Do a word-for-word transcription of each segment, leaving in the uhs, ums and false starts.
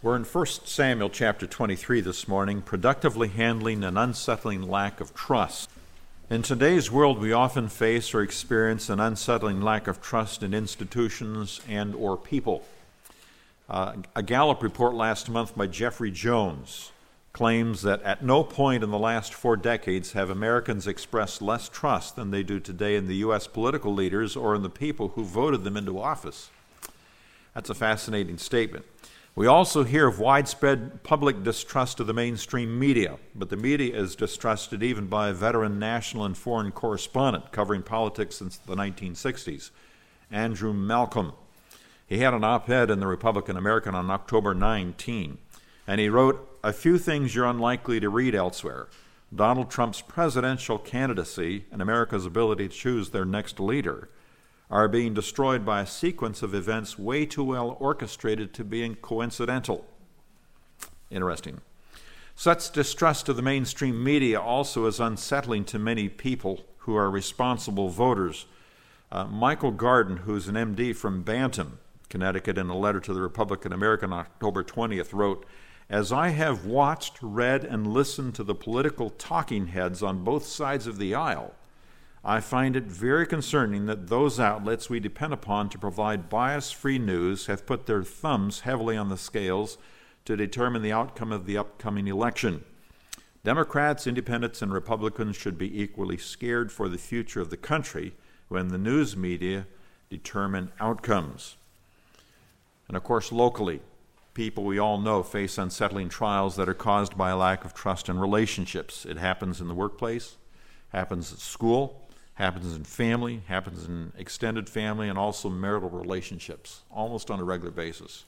We're in First Samuel chapter twenty-three this morning, productively handling an unsettling lack of trust. In today's world, we often face or experience an unsettling lack of trust in institutions and or people. Uh, a Gallup report last month by Jeffrey Jones claims that at no point in the last four decades have Americans expressed less trust than they do today in the U S political leaders or in the people who voted them into office. That's a fascinating statement. We also hear of widespread public distrust of the mainstream media, but the media is distrusted even by a veteran national and foreign correspondent covering politics since the nineteen sixties, Andrew Malcolm. He had an op-ed in the Republican American on October nineteenth, and he wrote, "A few things you're unlikely to read elsewhere. Donald Trump's presidential candidacy and America's ability to choose their next leader are being destroyed by a sequence of events way too well orchestrated to be coincidental." Interesting. Such distrust of the mainstream media also is unsettling to many people who are responsible voters. Uh, Michael Garden, who's an M D from Bantam, Connecticut, in a letter to the Republican American on October twentieth, wrote, "As I have watched, read, and listened to the political talking heads on both sides of the aisle, I find it very concerning that those outlets we depend upon to provide bias-free news have put their thumbs heavily on the scales to determine the outcome of the upcoming election. Democrats, independents, and Republicans should be equally scared for the future of the country when the news media determine outcomes." And of course, locally, people we all know face unsettling trials that are caused by a lack of trust in relationships. It happens in the workplace, happens at school, happens in family, happens in extended family, and also marital relationships, almost on a regular basis.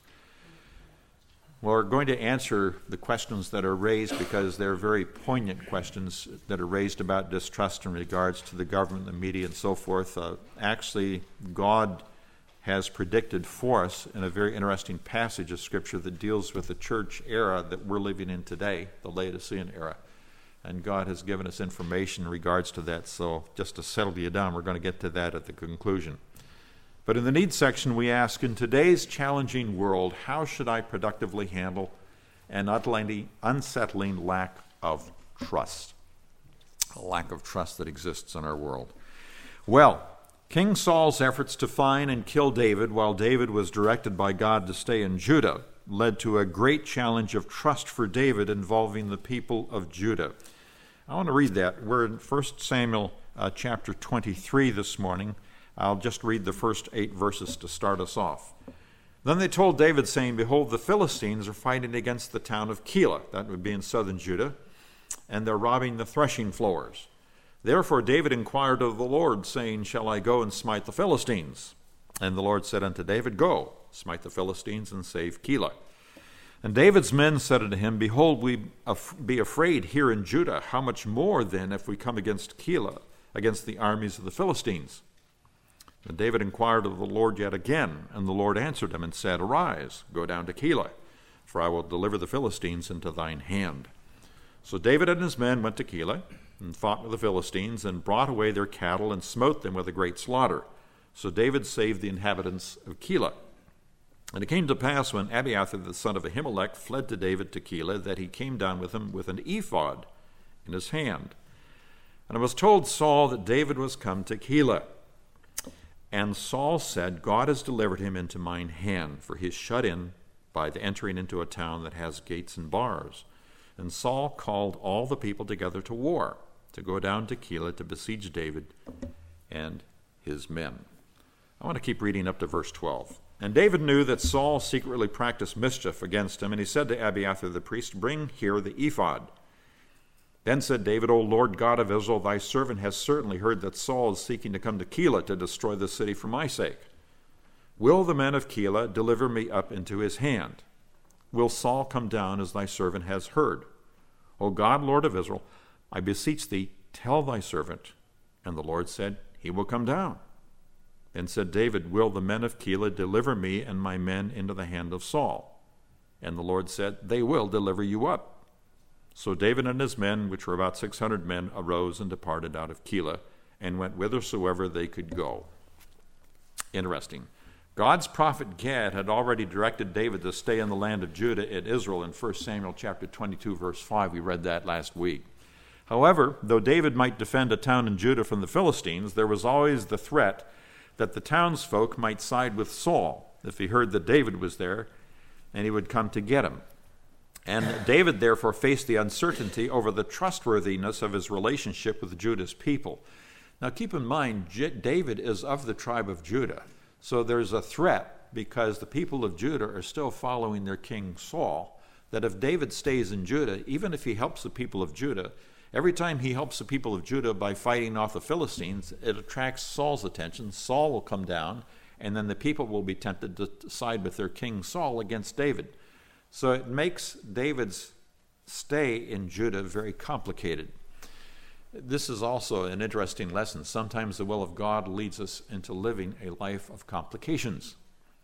Well, we're going to answer the questions that are raised because they're very poignant questions that are raised about distrust in regards to the government, the media, and so forth. Uh, actually, God has predicted for us in a very interesting passage of Scripture that deals with the church era that we're living in today, the Laodicean era. And God has given us information in regards to that, so just to settle you down, we're going to get to that at the conclusion. But in the needs section, we ask, in today's challenging world, how should I productively handle an utterly unsettling lack of trust? A lack of trust that exists in our world. Well, King Saul's efforts to find and kill David while David was directed by God to stay in Judah led to a great challenge of trust for David involving the people of Judah. I want to read that. We're in First Samuel uh, chapter twenty-three this morning. I'll just read the first eight verses to start us off. "Then they told David, saying, Behold, the Philistines are fighting against the town of Keilah," that would be in southern Judah, "and they're robbing the threshing floors. Therefore David inquired of the Lord, saying, Shall I go and smite the Philistines? And the Lord said unto David, Go, smite the Philistines, and save Keilah. And David's men said unto him, Behold, we be afraid here in Judah. How much more then if we come against Keilah, against the armies of the Philistines? And David inquired of the Lord yet again, and the Lord answered him and said, Arise, go down to Keilah, for I will deliver the Philistines into thine hand. So David and his men went to Keilah, and fought with the Philistines, and brought away their cattle, and smote them with a great slaughter. So David saved the inhabitants of Keilah. And it came to pass, when Abiathar the son of Ahimelech fled to David to Keilah, that he came down with him with an ephod in his hand. And it was told Saul that David was come to Keilah. And Saul said, God has delivered him into mine hand, for he is shut in by the entering into a town that has gates and bars. And Saul called all the people together to war, to go down to Keilah to besiege David and his men. I want to keep reading up to verse twelve. And David knew that Saul secretly practiced mischief against him, and he said to Abiathar the priest, Bring here the ephod. Then said David, O Lord God of Israel, thy servant has certainly heard that Saul is seeking to come to Keilah to destroy the city for my sake. Will the men of Keilah deliver me up into his hand? Will Saul come down as thy servant has heard? O God, Lord of Israel, I beseech thee, tell thy servant. And the Lord said, He will come down. Then said David, Will the men of Keilah deliver me and my men into the hand of Saul? And the Lord said, They will deliver you up. So David and his men, which were about six hundred men, arose and departed out of Keilah, and went whithersoever they could go. Interesting. God's prophet Gad had already directed David to stay in the land of Judah and Israel in First Samuel chapter twenty-two, verse five. We read that last week. However, though David might defend a town in Judah from the Philistines, there was always the threat that the townsfolk might side with Saul if he heard that David was there, and he would come to get him. And David therefore faced the uncertainty over the trustworthiness of his relationship with Judah's people. Now keep in mind, J- David is of the tribe of Judah. So there's a threat, because the people of Judah are still following their king Saul, that if David stays in Judah, even if he helps the people of Judah, every time he helps the people of Judah by fighting off the Philistines, it attracts Saul's attention. Saul will come down, and then the people will be tempted to side with their king Saul against David. So it makes David's stay in Judah very complicated. This is also an interesting lesson. Sometimes the will of God leads us into living a life of complications,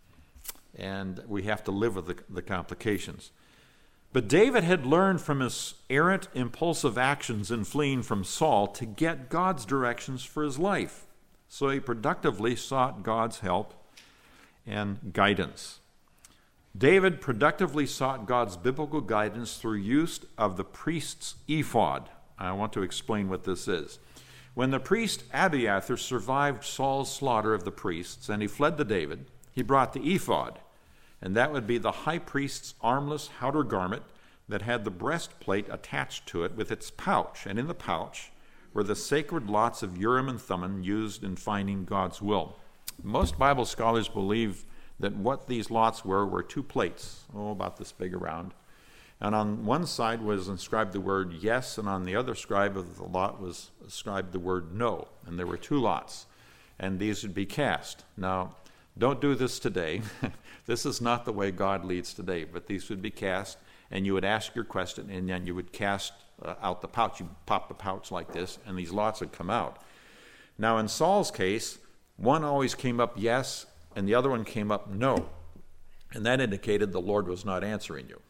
and we have to live with the, the complications. But David had learned from his errant, impulsive actions in fleeing from Saul to get God's directions for his life. So he productively sought God's help and guidance. David productively sought God's biblical guidance through use of the priest's ephod. I want to explain what this is. When the priest Abiathar survived Saul's slaughter of the priests and he fled to David, he brought the ephod, and that would be the high priest's armless outer garment that had the breastplate attached to it with its pouch, and in the pouch were the sacred lots of Urim and Thummim used in finding God's will. Most Bible scholars believe that what these lots were were two plates, oh, about this big around. And on one side was inscribed the word yes, and on the other scribe of the lot was inscribed the word no. And there were two lots, and these would be cast. Now, don't do this today. This is not the way God leads today, but these would be cast, and you would ask your question, and then you would cast uh, out the pouch. You pop the pouch like this, and these lots would come out. Now, in Saul's case, one always came up yes, and the other one came up no. And that indicated the Lord was not answering you.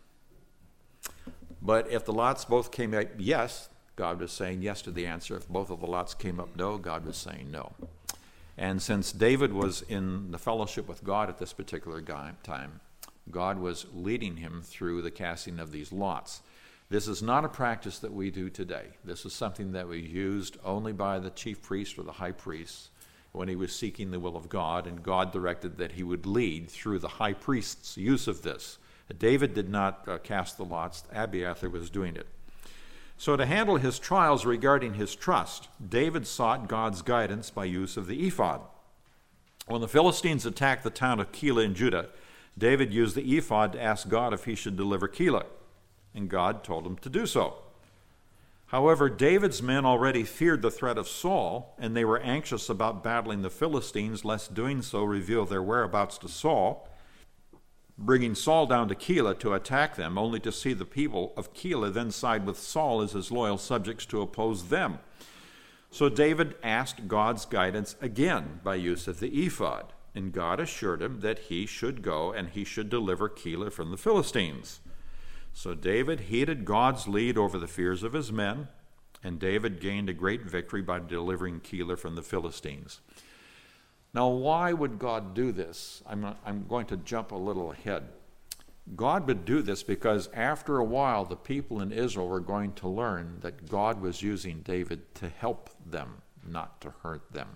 But if the lots both came up yes, God was saying yes to the answer. If both of the lots came up no, God was saying no. And since David was in the fellowship with God at this particular time, God was leading him through the casting of these lots. This is not a practice that we do today. This is something that was used only by the chief priest or the high priest when he was seeking the will of God, and God directed that he would lead through the high priest's use of this. David did not uh, cast the lots. Abiathar was doing it. So to handle his trials regarding his trust, David sought God's guidance by use of the ephod. When the Philistines attacked the town of Keilah in Judah, David used the ephod to ask God if he should deliver Keilah, and God told him to do so. However, David's men already feared the threat of Saul, and they were anxious about battling the Philistines, lest doing so reveal their whereabouts to Saul, bringing Saul down to Keilah to attack them, only to see the people of Keilah then side with Saul as his loyal subjects to oppose them. So David asked God's guidance again by use of the ephod, and God assured him that he should go and he should deliver Keilah from the Philistines. So David heeded God's lead over the fears of his men, and David gained a great victory by delivering Keilah from the Philistines. Now, why would God do this? I'm, I'm going to jump a little ahead. God would do this because after a while, the people in Israel were going to learn that God was using David to help them, not to hurt them.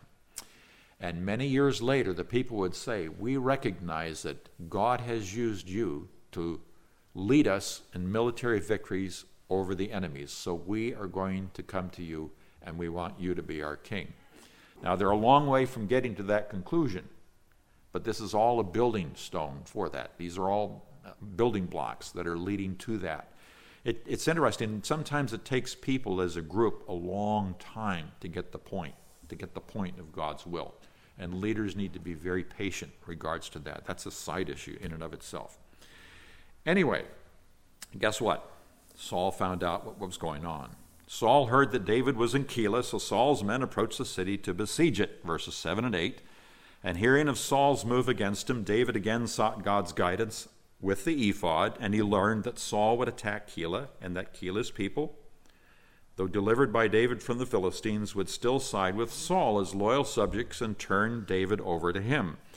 And many years later, the people would say, we recognize that God has used you to lead us in military victories over the enemies, so we are going to come to you, and we want you to be our king. Now, they're a long way from getting to that conclusion, but this is all a building stone for that. These are all building blocks that are leading to that. It, it's interesting. Sometimes it takes people as a group a long time to get the point, to get the point of God's will. And leaders need to be very patient in regards to that. That's a side issue in and of itself. Anyway, guess what? Saul found out what was going on. Saul heard that David was in Keilah, so Saul's men approached the city to besiege it, verses seven and eight. And hearing of Saul's move against him, David again sought God's guidance with the ephod, and he learned that Saul would attack Keilah, and that Keilah's people, though delivered by David from the Philistines, would still side with Saul as loyal subjects and turn David over to him.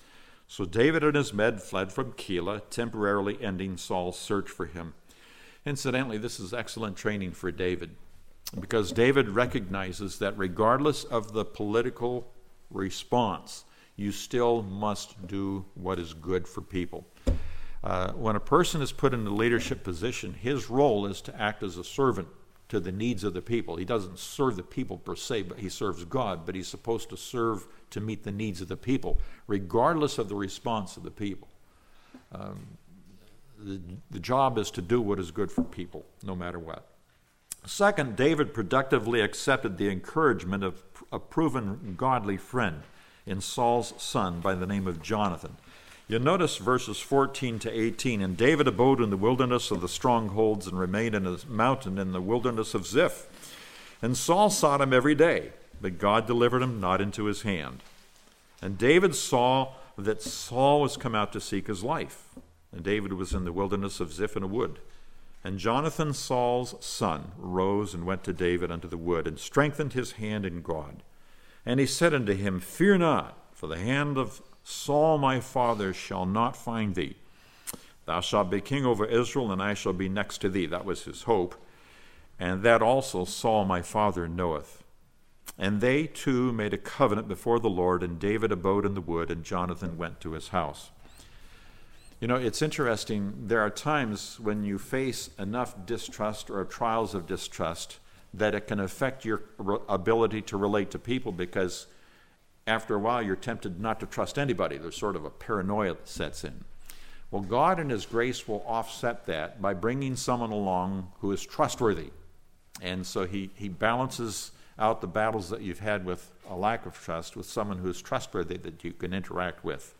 So David and his men fled from Keilah, temporarily ending Saul's search for him. Incidentally, this is excellent training for David, because David recognizes that regardless of the political response, you still must do what is good for people. Uh, when a person is put in a leadership position, his role is to act as a servant to the needs of the people. He doesn't serve the people per se, but he serves God, but he's supposed to serve to meet the needs of the people, regardless of the response of the people. Um, the, the job is to do what is good for people, no matter what. Second, David productively accepted the encouragement of a proven godly friend in Saul's son by the name of Jonathan. You'll notice verses fourteen to eighteen. And David abode in the wilderness of the strongholds and remained in a mountain in the wilderness of Ziph. And Saul sought him every day, but God delivered him not into his hand. And David saw that Saul was come out to seek his life. And David was in the wilderness of Ziph in a wood. And Jonathan, Saul's son, rose and went to David unto the wood, and strengthened his hand in God. And he said unto him, Fear not, for the hand of Saul my father shall not find thee. Thou shalt be king over Israel, and I shall be next to thee. That was his hope. And that also Saul my father knoweth. And they two made a covenant before the Lord, and David abode in the wood, and Jonathan went to his house. You know, it's interesting. There are times when you face enough distrust or trials of distrust that it can affect your ability to relate to people, because after a while you're tempted not to trust anybody. There's sort of a paranoia that sets in. Well, God in his grace will offset that by bringing someone along who is trustworthy. And so he, he balances out the battles that you've had with a lack of trust with someone who is trustworthy that you can interact with.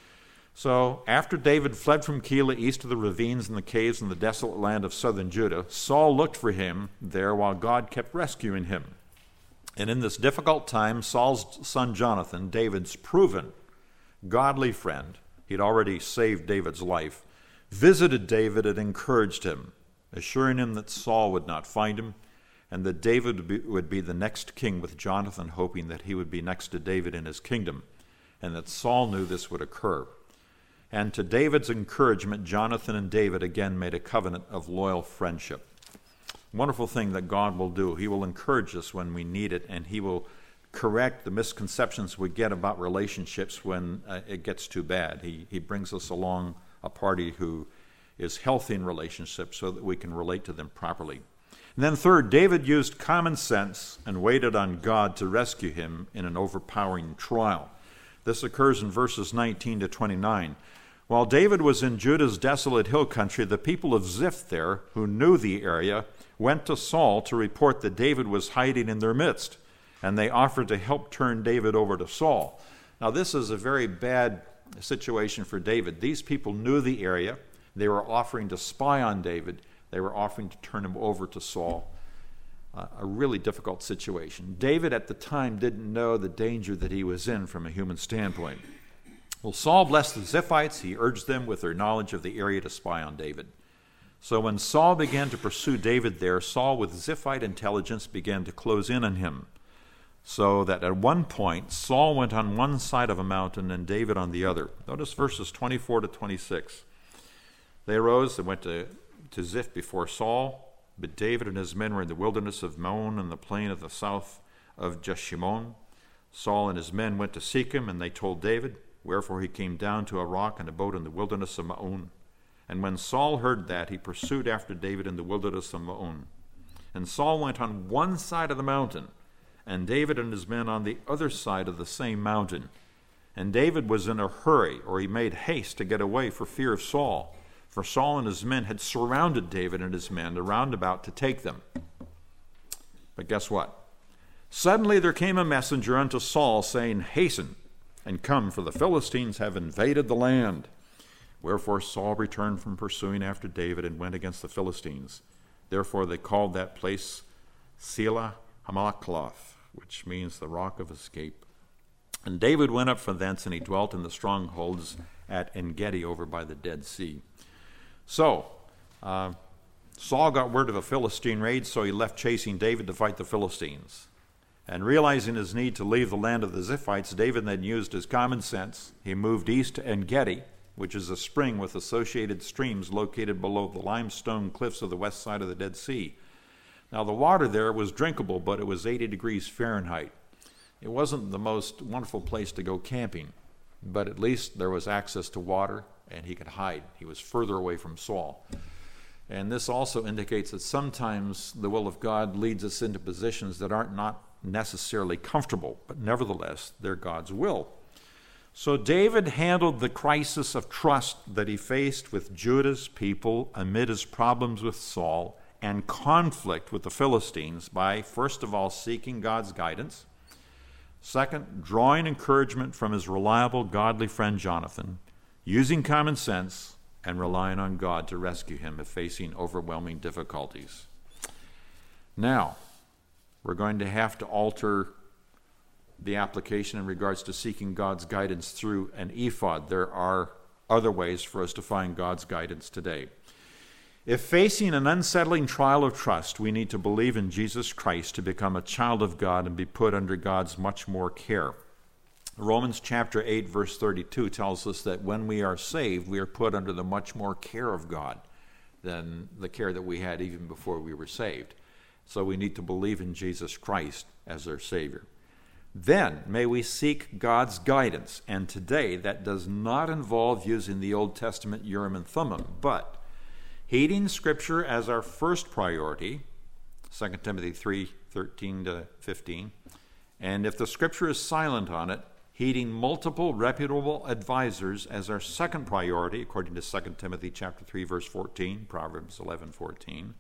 So after David fled from Keilah east of the ravines and the caves in the desolate land of southern Judah, Saul looked for him there while God kept rescuing him. And in this difficult time, Saul's son Jonathan, David's proven godly friend, he'd already saved David's life, visited David and encouraged him, assuring him that Saul would not find him, and that David would be, would be the next king with Jonathan, hoping that he would be next to David in his kingdom, and that Saul knew this would occur. And to David's encouragement, Jonathan and David again made a covenant of loyal friendship. Wonderful thing that God will do. He will encourage us when we need it, and he will correct the misconceptions we get about relationships when uh, it gets too bad. He, he brings us along a party who is healthy in relationships so that we can relate to them properly. And then third, David used common sense and waited on God to rescue him in an overpowering trial. This occurs in verses nineteen to twenty-nine. While David was in Judah's desolate hill country, the people of Ziph there, who knew the area, went to Saul to report that David was hiding in their midst, and they offered to help turn David over to Saul. Now, this is a very bad situation for David. These people knew the area. They were offering to spy on David. They were offering to turn him over to Saul. Uh, a really difficult situation. David at the time didn't know the danger that he was in from a human standpoint. Well, Saul blessed the Ziphites. He urged them with their knowledge of the area to spy on David. So when Saul began to pursue David there, Saul with Ziphite intelligence began to close in on him, so that at one point Saul went on one side of a mountain and David on the other. Notice verses twenty-four to twenty-six. They arose and went to, to Ziph before Saul, but David and his men were in the wilderness of Maon in the plain of the south of Jeshimon. Saul and his men went to seek him, and they told David. Wherefore he came down to a rock and abode in the wilderness of Maon. And when Saul heard that, he pursued after David in the wilderness of Maon. And Saul went on one side of the mountain, and David and his men on the other side of the same mountain. And David was in a hurry, or he made haste to get away for fear of Saul. For Saul and his men had surrounded David and his men around about to take them. But guess what? Suddenly there came a messenger unto Saul, saying, Hasten, and come, for the Philistines have invaded the land. Wherefore Saul returned from pursuing after David and went against the Philistines. Therefore they called that place Selah Hamalekloth, which means the rock of escape. And David went up from thence, and he dwelt in the strongholds at En-gedi over by the Dead Sea. So, uh, Saul got word of a Philistine raid, so he left chasing David to fight the Philistines. And realizing his need to leave the land of the Ziphites, David then used his common sense. He moved east to En-Gedi, which is a spring with associated streams located below the limestone cliffs of the west side of the Dead Sea. Now, the water there was drinkable, but it was eighty degrees Fahrenheit. It wasn't the most wonderful place to go camping, but at least there was access to water, and he could hide. He was further away from Saul. And this also indicates that sometimes the will of God leads us into positions that aren't not necessarily comfortable, but nevertheless, they're God's will. So David handled the crisis of trust that he faced with Judah's people amid his problems with Saul and conflict with the Philistines by, first of all, seeking God's guidance. Second, drawing encouragement from his reliable, godly friend Jonathan, using common sense, and relying on God to rescue him if facing overwhelming difficulties. Now, we're going to have to alter the application in regards to seeking God's guidance through an ephod. There are other ways for us to find God's guidance today. If facing an unsettling trial of trust, we need to believe in Jesus Christ to become a child of God and be put under God's much more care. Romans chapter eight, verse thirty-two tells us that when we are saved, we are put under the much more care of God than the care that we had even before we were saved. So we need to believe in Jesus Christ as our Savior. Then may we seek God's guidance. And today that does not involve using the Old Testament Urim and Thummim, but heeding Scripture as our first priority, Second Timothy three, thirteen to fifteen, and if the Scripture is silent on it, heeding multiple reputable advisors as our second priority, according to Second Timothy chapter three, verse fourteen, Proverbs eleven, fourteen.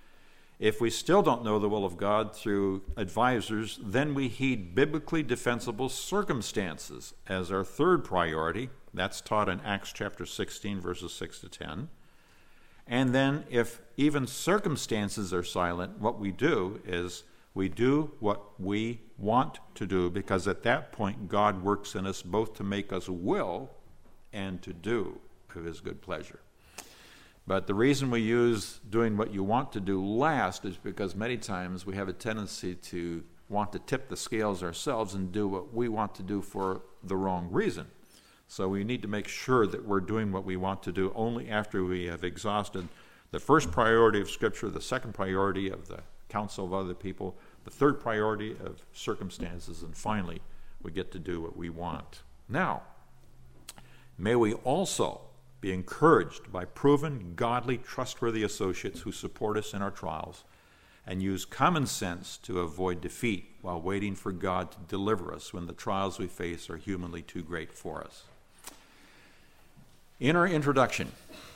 If we still don't know the will of God through advisors, then we heed biblically defensible circumstances as our third priority. That's taught in Acts chapter sixteen, verses six to ten. And then if even circumstances are silent, what we do is we do what we want to do, because at that point God works in us both to make us will and to do of his good pleasure. But the reason we use doing what you want to do last is because many times we have a tendency to want to tip the scales ourselves and do what we want to do for the wrong reason. So we need to make sure that we're doing what we want to do only after we have exhausted the first priority of Scripture, the second priority of the counsel of other people, the third priority of circumstances, and finally we get to do what we want. Now, may we also be encouraged by proven, godly, trustworthy associates who support us in our trials, and use common sense to avoid defeat while waiting for God to deliver us when the trials we face are humanly too great for us. In our introduction,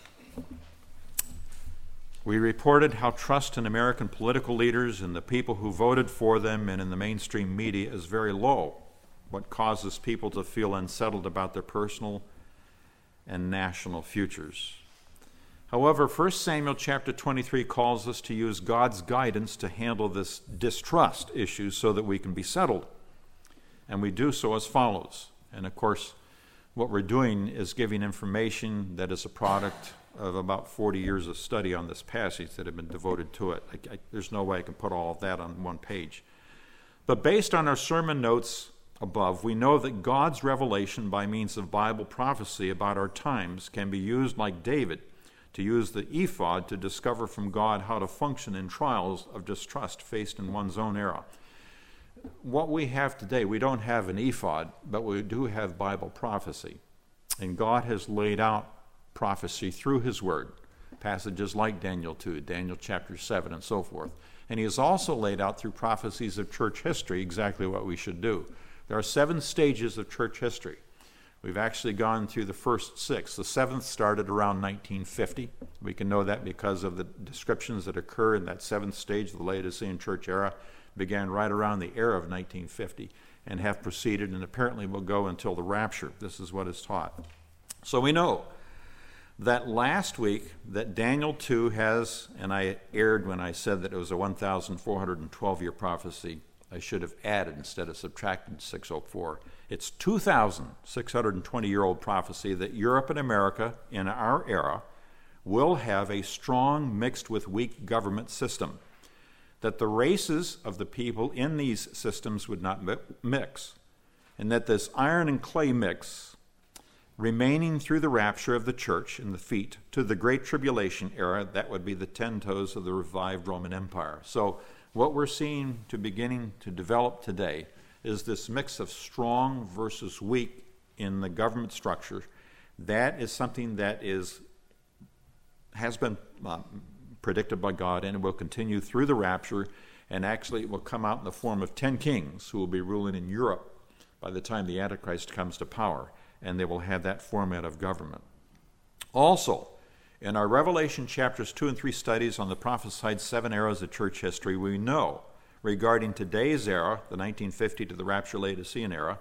we reported how trust in American political leaders and the people who voted for them and in the mainstream media is very low, what causes people to feel unsettled about their personal and national futures. However, First Samuel chapter twenty-three calls us to use God's guidance to handle this distrust issue so that we can be settled. And we do so as follows. And of course, what we're doing is giving information that is a product of about forty years of study on this passage that have been devoted to it. I, I, there's no way I can put all of that on one page. But based on our sermon notes above, we know that God's revelation by means of Bible prophecy about our times can be used like David to use the ephod to discover from God how to function in trials of distrust faced in one's own era. What we have today, we don't have an ephod, but we do have Bible prophecy. And God has laid out prophecy through his word, passages like Daniel two, Daniel chapter seven, and so forth. And he has also laid out through prophecies of church history exactly what we should do. There are seven stages of church history. We've actually gone through the first six. The seventh started around nineteen fifty. We can know that because of the descriptions that occur in that seventh stage, the Laodicean church era, began right around the era of nineteen fifty and have proceeded and apparently will go until the rapture. This is what is taught. So we know that last week that Daniel two has, and I erred when I said that it was a one thousand four hundred twelve year prophecy. I should have added instead of subtracted six oh four. It's two thousand six hundred twenty year old prophecy that Europe and America in our era will have a strong mixed with weak government system. that the races of the people in these systems would not mix, and that this iron and clay mix, remaining through the rapture of the church in the feet to the Great Tribulation era, that would be the ten toes of the revived Roman Empire. So what we're seeing to beginning to develop today is this mix of strong versus weak in the government structure. That is something that is has been uh, predicted by God, and it will continue through the rapture, and actually it will come out in the form of ten kings who will be ruling in Europe by the time the Antichrist comes to power, and they will have that format of government. Also, in our Revelation chapters two and three studies on the prophesied seven eras of church history, we know regarding today's era, the nineteen fifty to the rapture Laodicean era,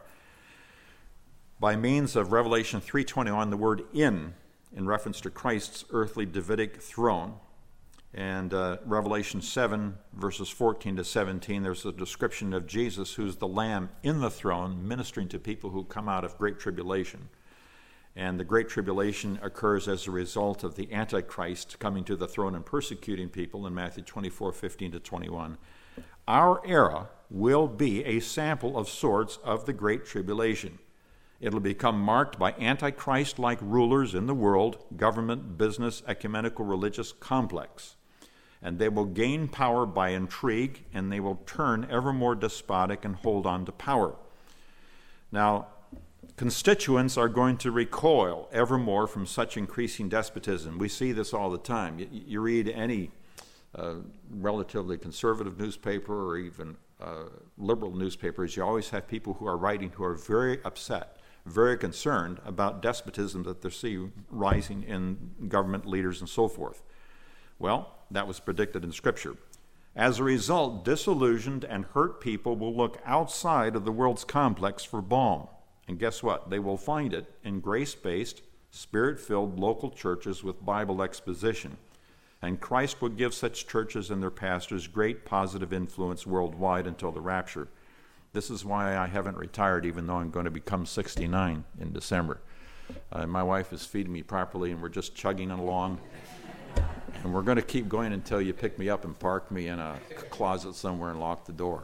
by means of Revelation three twenty-one, the word in, in reference to Christ's earthly Davidic throne, and uh, Revelation seven, verses fourteen to seventeen, there's a description of Jesus, who's the Lamb in the throne, ministering to people who come out of Great Tribulation. And the Great Tribulation occurs as a result of the Antichrist coming to the throne and persecuting people in Matthew twenty-four, fifteen to twenty-one. Our era will be a sample of sorts of the Great Tribulation. It'll become marked by Antichrist-like rulers in the world, government, business, ecumenical, religious complex. And they will gain power by intrigue, and they will turn ever more despotic and hold on to power. Now, constituents are going to recoil ever more from such increasing despotism. We see this all the time. You, you read any uh, relatively conservative newspaper or even uh, liberal newspapers, you always have people who are writing who are very upset, very concerned about despotism that they see rising in government leaders and so forth. Well, that was predicted in Scripture. As a result, disillusioned and hurt people will look outside of the world's complex for balm. And guess what? They will find it in grace-based, spirit-filled local churches with Bible exposition. And Christ will give such churches and their pastors great positive influence worldwide until the rapture. This is why I haven't retired, even though I'm going to become sixty-nine in December. Uh, my wife is feeding me properly, and we're just chugging along. And we're going to keep going until you pick me up and park me in a closet somewhere and lock the door.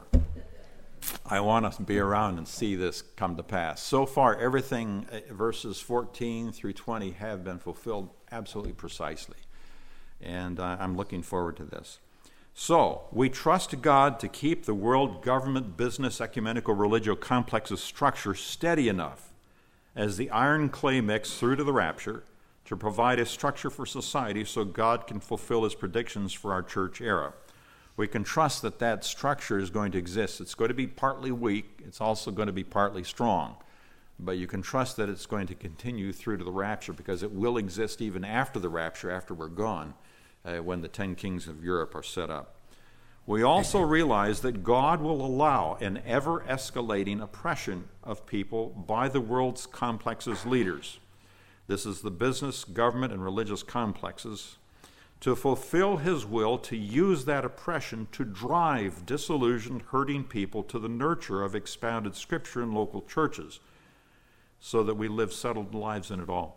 I want to be around and see this come to pass. So far, everything, uh, verses fourteen through twenty, have been fulfilled absolutely precisely. And uh, I'm looking forward to this. So, we trust God to keep the world government, business, ecumenical, religious complex's structure steady enough as the iron clay mix through to the rapture to provide a structure for society so God can fulfill his predictions for our church era. We can trust that that structure is going to exist. It's going to be partly weak. It's also going to be partly strong. But you can trust that it's going to continue through to the rapture, because it will exist even after the rapture, after we're gone, uh, when the ten kings of Europe are set up. We also realize that God will allow an ever-escalating oppression of people by the world's complexes leaders. This is the business, government, and religious complexes, to fulfill his will to use that oppression to drive disillusioned, hurting people to the nurture of expounded Scripture in local churches, so that we live settled lives in it all.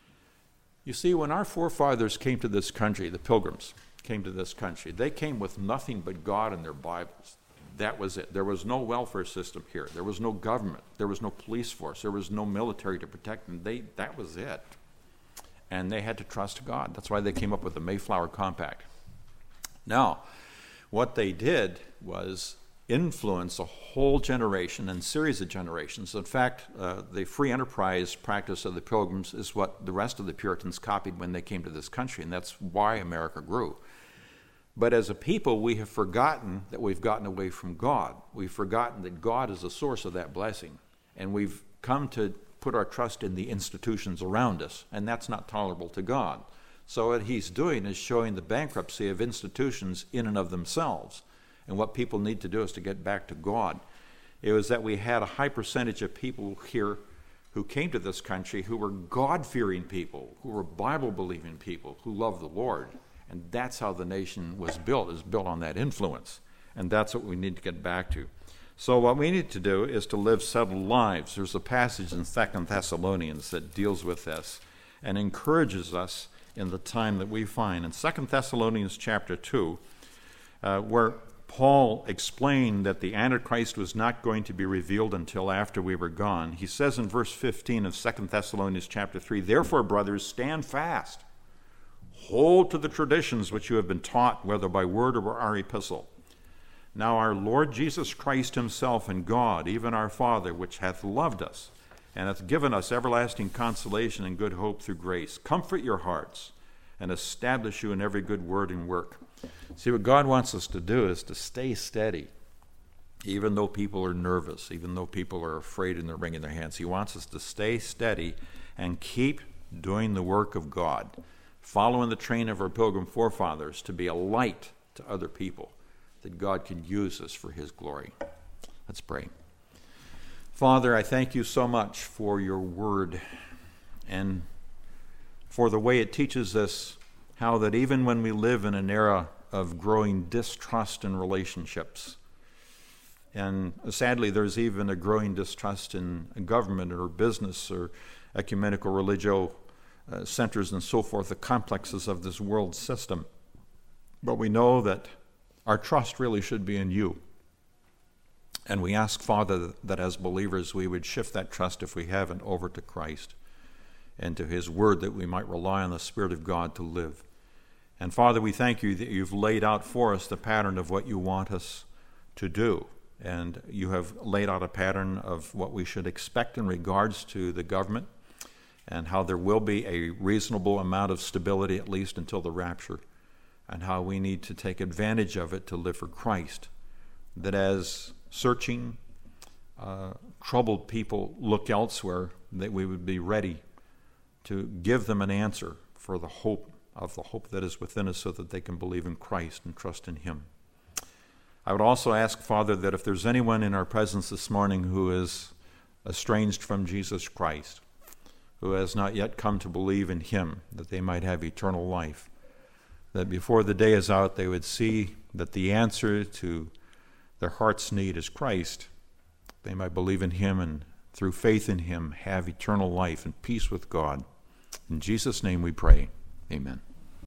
You see, when our forefathers came to this country, the Pilgrims came to this country, they came with nothing but God and their Bibles. That was it. There was no welfare system here. There was no government. There was no police force. There was no military to protect them. They, that was it. And they had to trust God. That's why they came up with the Mayflower Compact. Now, what they did was influence a whole generation and series of generations. In fact, uh, the free enterprise practice of the Pilgrims is what the rest of the Puritans copied when they came to this country, and that's why America grew. But as a people, we have forgotten that we've gotten away from God. We've forgotten that God is the source of that blessing, and we've come to put our trust in the institutions around us, and that's not tolerable to God. So what he's doing is showing the bankruptcy of institutions in and of themselves. And what people need to do is to get back to God. It was that we had a high percentage of people here who came to this country who were God-fearing people, who were Bible-believing people, who loved the Lord. And that's how the nation was built, is built on that influence. And that's what we need to get back to. So what we need to do is to live settled lives. There's a passage in Second Thessalonians that deals with this and encourages us in the time that we find. In Second Thessalonians chapter two, uh, where Paul explained that the Antichrist was not going to be revealed until after we were gone. He says in verse fifteen of Second Thessalonians chapter three, "Therefore, brothers, stand fast. Hold to the traditions which you have been taught, whether by word or by our epistle. Now our Lord Jesus Christ himself and God, even our Father, which hath loved us, and hath given us everlasting consolation and good hope through grace, comfort your hearts, and establish you in every good word and work." See, what God wants us to do is to stay steady, even though people are nervous, even though people are afraid and they're wringing their hands. He wants us to stay steady and keep doing the work of God, following the train of our pilgrim forefathers, to be a light to other people, that God can use us for his glory. Let's pray. Father, I thank you so much for your word and for the way it teaches us how that even when we live in an era of growing distrust in relationships, and sadly there's even a growing distrust in government or business or ecumenical religio uh, centers and so forth, the complexes of this world system, but we know that our trust really should be in you. And we ask, Father, that as believers we would shift that trust, if we haven't, over to Christ and to his word, that we might rely on the Spirit of God to live. And Father, we thank you that you've laid out for us the pattern of what you want us to do. And you have laid out a pattern of what we should expect in regards to the government, and how there will be a reasonable amount of stability, at least until the rapture, and how we need to take advantage of it to live for Christ. That as searching, uh, troubled people look elsewhere, that we would be ready to give them an answer for the hope of the hope that is within us, so that they can believe in Christ and trust in him. I would also ask, Father, that if there's anyone in our presence this morning who is estranged from Jesus Christ, who has not yet come to believe in him, that they might have eternal life, that before the day is out they would see that the answer to their heart's need is Christ. They might believe in him, and through faith in him have eternal life and peace with God. In Jesus' name we pray. Amen.